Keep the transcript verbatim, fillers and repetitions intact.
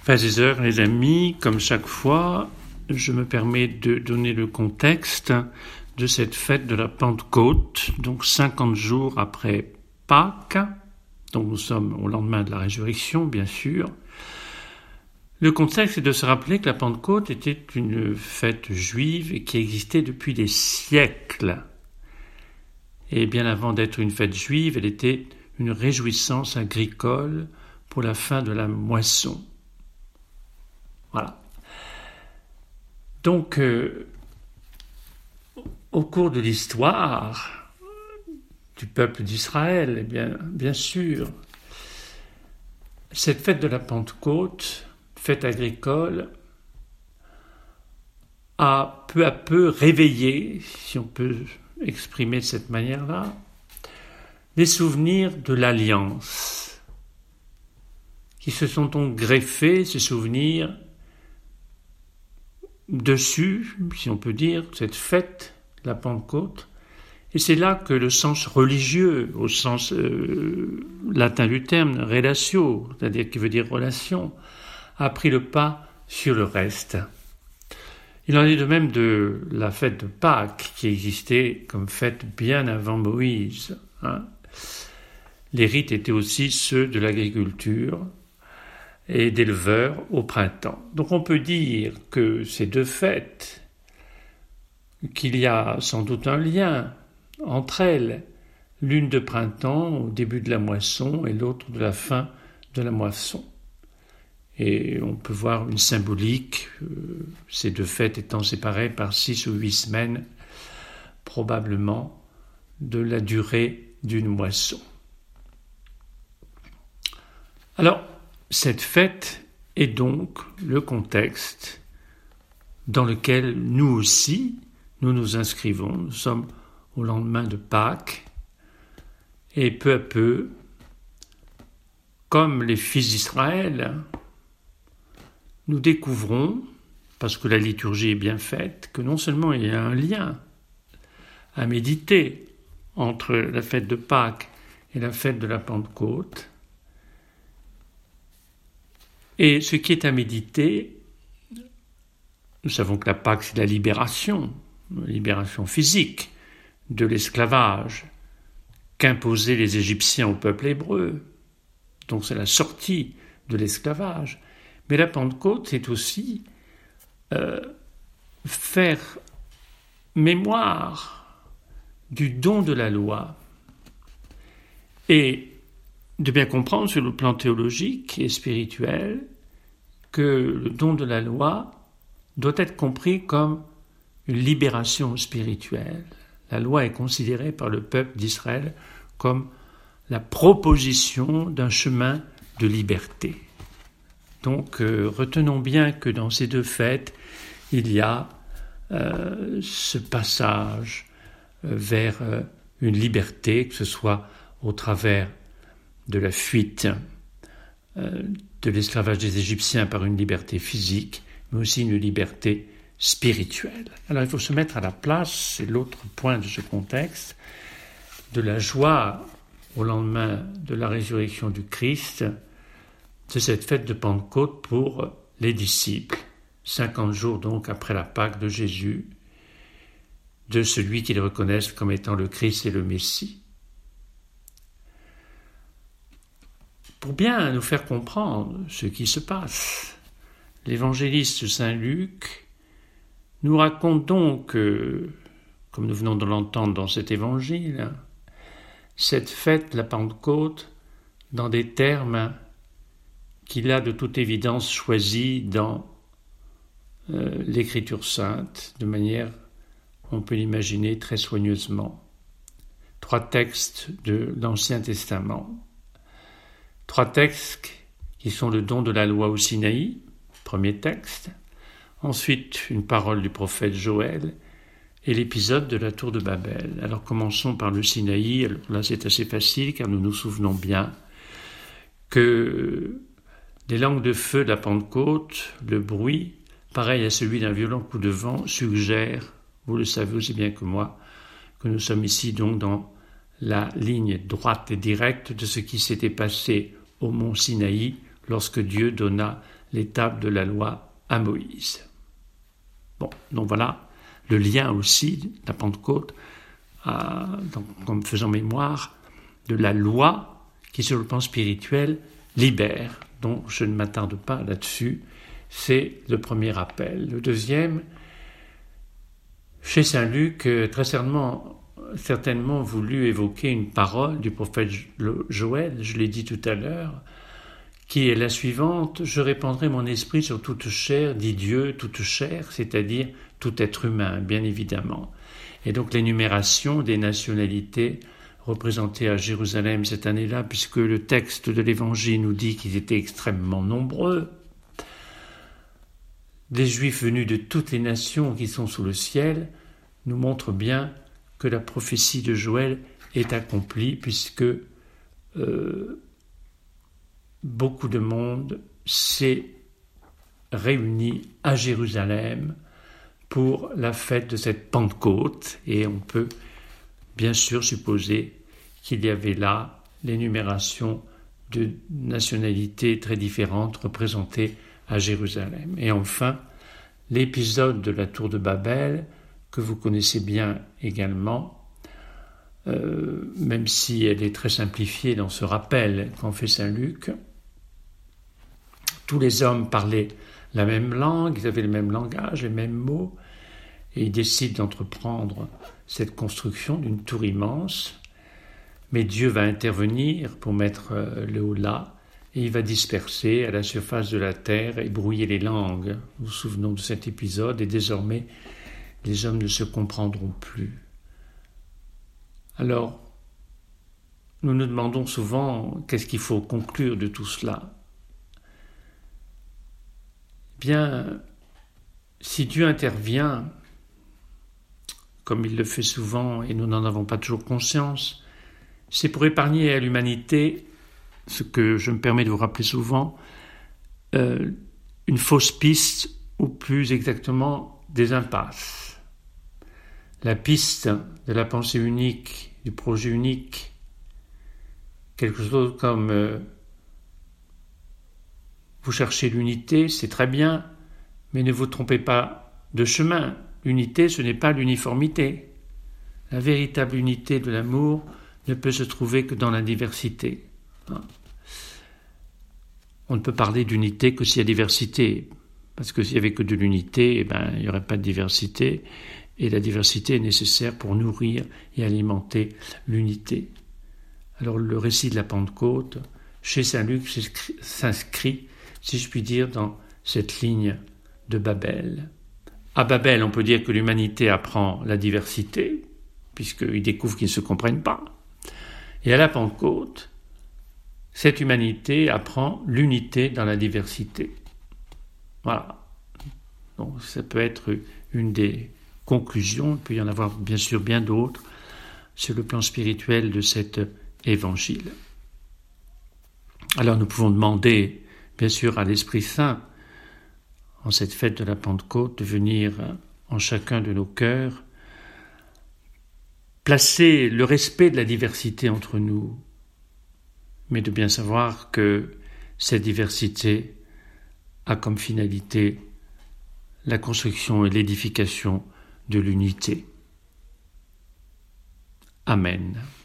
Frères et sœurs, les amis, comme chaque fois, je me permets de donner le contexte de cette fête de la Pentecôte, donc cinquante jours après Pâques, donc nous sommes au lendemain de la résurrection, bien sûr. Le contexte est de se rappeler que la Pentecôte était une fête juive qui existait depuis des siècles. Et bien avant d'être une fête juive, elle était une réjouissance agricole pour la fin de la moisson. Voilà. Donc, euh, au cours de l'histoire du peuple d'Israël, eh bien, bien sûr, cette fête de la Pentecôte, fête agricole, a peu à peu réveillé, si on peut exprimer de cette manière-là, les souvenirs de l'Alliance, qui se sont donc greffés, ces souvenirs, dessus, si on peut dire, cette fête, la Pentecôte, et c'est là que le sens religieux, au sens euh, latin du terme, relatio, c'est-à-dire qui veut dire relation, a pris le pas sur le reste. Il en est de même de la fête de Pâques, qui existait comme fête bien avant Moïse. Hein. Les rites étaient aussi ceux de l'agriculture et d'éleveurs au printemps. Donc on peut dire que ces deux fêtes, qu'il y a sans doute un lien entre elles, l'une de printemps au début de la moisson et l'autre de la fin de la moisson. Et on peut voir une symbolique, euh, ces deux fêtes étant séparées par six ou huit semaines, probablement de la durée d'une moisson. Alors, cette fête est donc le contexte dans lequel nous aussi, nous nous inscrivons. Nous sommes au lendemain de Pâques et peu à peu, comme les fils d'Israël, nous découvrons, parce que la liturgie est bien faite, que non seulement il y a un lien à méditer entre la fête de Pâques et la fête de la Pentecôte, et ce qui est à méditer, nous savons que la Pâque, c'est la libération, la libération physique de l'esclavage qu'imposaient les Égyptiens au peuple hébreu. Donc c'est la sortie de l'esclavage. Mais la Pentecôte, c'est aussi euh, faire mémoire du don de la loi et de bien comprendre sur le plan théologique et spirituel que le don de la loi doit être compris comme une libération spirituelle. La loi est considérée par le peuple d'Israël comme la proposition d'un chemin de liberté. Donc, euh, retenons bien que dans ces deux fêtes, il y a euh, ce passage euh, vers euh, une liberté, que ce soit au travers de la fuite euh, de l'esclavage des Égyptiens par une liberté physique, mais aussi une liberté spirituelle. Alors il faut se mettre à la place, c'est l'autre point de ce contexte, de la joie au lendemain de la résurrection du Christ, de cette fête de Pentecôte pour les disciples, cinquante jours donc après la Pâque de Jésus, de celui qu'ils reconnaissent comme étant le Christ et le Messie. Pour bien nous faire comprendre ce qui se passe, l'évangéliste Saint Luc nous raconte donc, euh, comme nous venons de l'entendre dans cet évangile, cette fête, la Pentecôte, dans des termes qu'il a de toute évidence choisis dans euh, l'Écriture sainte, de manière, on peut l'imaginer, très soigneusement. Trois textes de l'Ancien Testament. Trois textes qui sont le don de la loi au Sinaï, premier texte. Ensuite, une parole du prophète Joël et l'épisode de la tour de Babel. Alors commençons par le Sinaï. Alors là, c'est assez facile car nous nous souvenons bien que les langues de feu de la Pentecôte, le bruit, pareil à celui d'un violent coup de vent, suggère, vous le savez aussi bien que moi, que nous sommes ici donc dans la ligne droite et directe de ce qui s'était passé au mont Sinaï lorsque Dieu donna l'étape de la loi à Moïse. Bon, donc voilà le lien aussi de la Pentecôte, à, donc, en me faisant mémoire de la loi qui, sur le plan spirituel, libère. Donc je ne m'attarde pas là-dessus. C'est le premier appel. Le deuxième, chez saint Luc, très certainement, certainement voulu évoquer une parole du prophète Joël, je l'ai dit tout à l'heure, qui est la suivante: « Je répandrai mon esprit sur toute chair, dit Dieu, toute chair, c'est-à-dire tout être humain, bien évidemment. » Et donc l'énumération des nationalités représentées à Jérusalem cette année-là, puisque le texte de l'Évangile nous dit qu'ils étaient extrêmement nombreux, des Juifs venus de toutes les nations qui sont sous le ciel, nous montre bien que la prophétie de Joël est accomplie, puisque euh, beaucoup de monde s'est réuni à Jérusalem pour la fête de cette Pentecôte, et on peut bien sûr supposer qu'il y avait là l'énumération de nationalités très différentes représentées à Jérusalem. Et enfin, l'épisode de la tour de Babel, que vous connaissez bien également, euh, même si elle est très simplifiée dans ce rappel qu'en fait saint Luc. Tous les hommes parlaient la même langue, ils avaient le même langage, les mêmes mots, et ils décident d'entreprendre cette construction d'une tour immense. Mais Dieu va intervenir pour mettre le holà, et il va disperser à la surface de la terre et brouiller les langues. Nous nous souvenons de cet épisode, et désormais, les hommes ne se comprendront plus. Alors, nous nous demandons souvent qu'est-ce qu'il faut conclure de tout cela. Bien, si Dieu intervient, comme il le fait souvent, et nous n'en avons pas toujours conscience, c'est pour épargner à l'humanité, ce que je me permets de vous rappeler souvent, euh, une fausse piste, ou plus exactement des impasses. La piste de la pensée unique, du projet unique, quelque chose comme euh, vous cherchez l'unité, c'est très bien, mais ne vous trompez pas de chemin. L'unité, ce n'est pas l'uniformité. La véritable unité de l'amour ne peut se trouver que dans la diversité. On ne peut parler d'unité que s'il y a diversité, parce que s'il n'y avait que de l'unité, eh ben, il n'y aurait pas de diversité, et la diversité est nécessaire pour nourrir et alimenter l'unité. Alors le récit de la Pentecôte, chez saint Luc, s'inscrit, si je puis dire, dans cette ligne de Babel. À Babel, on peut dire que l'humanité apprend la diversité, puisqu'ils découvrent qu'ils ne se comprennent pas. Et à la Pentecôte, cette humanité apprend l'unité dans la diversité. Voilà. Donc ça peut être une des conclusions, il peut y en avoir bien sûr bien d'autres, sur le plan spirituel de cet évangile. Alors nous pouvons demander, bien sûr, à l'Esprit Saint, en cette fête de la Pentecôte, de venir en chacun de nos cœurs, placer le respect de la diversité entre nous, mais de bien savoir que cette diversité a comme finalité la construction et l'édification de l'unité. Amen.